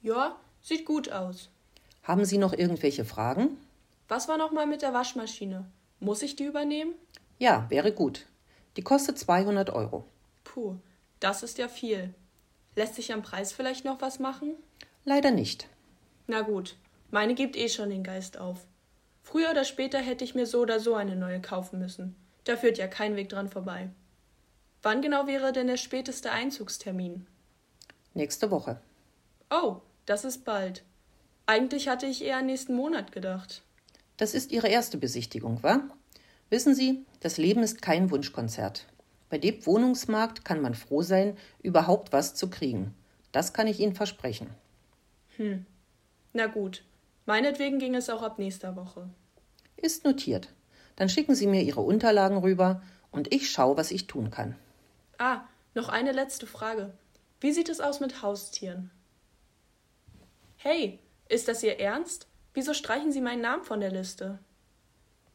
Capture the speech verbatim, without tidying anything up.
Ja, sieht gut aus. Haben Sie noch irgendwelche Fragen? Was war nochmal mit der Waschmaschine? Muss ich die übernehmen? Ja, wäre gut. Die kostet zweihundert Euro. Puh, das ist ja viel. Lässt sich am Preis vielleicht noch was machen? Leider nicht. Na gut, meine gibt eh schon den Geist auf. Früher oder später hätte ich mir so oder so eine neue kaufen müssen. Da führt ja kein Weg dran vorbei. Wann genau wäre denn der späteste Einzugstermin? Nächste Woche. Oh, das ist bald. Eigentlich hatte ich eher an nächsten Monat gedacht. Das ist Ihre erste Besichtigung, wa? Wissen Sie, das Leben ist kein Wunschkonzert. Bei dem Wohnungsmarkt kann man froh sein, überhaupt was zu kriegen. Das kann ich Ihnen versprechen. Hm, na gut. Meinetwegen ging es auch ab nächster Woche. Ist notiert. Dann schicken Sie mir Ihre Unterlagen rüber und ich schaue, was ich tun kann. Ah, noch eine letzte Frage. Wie sieht es aus mit Haustieren? Hey, ist das Ihr Ernst? Wieso streichen Sie meinen Namen von der Liste?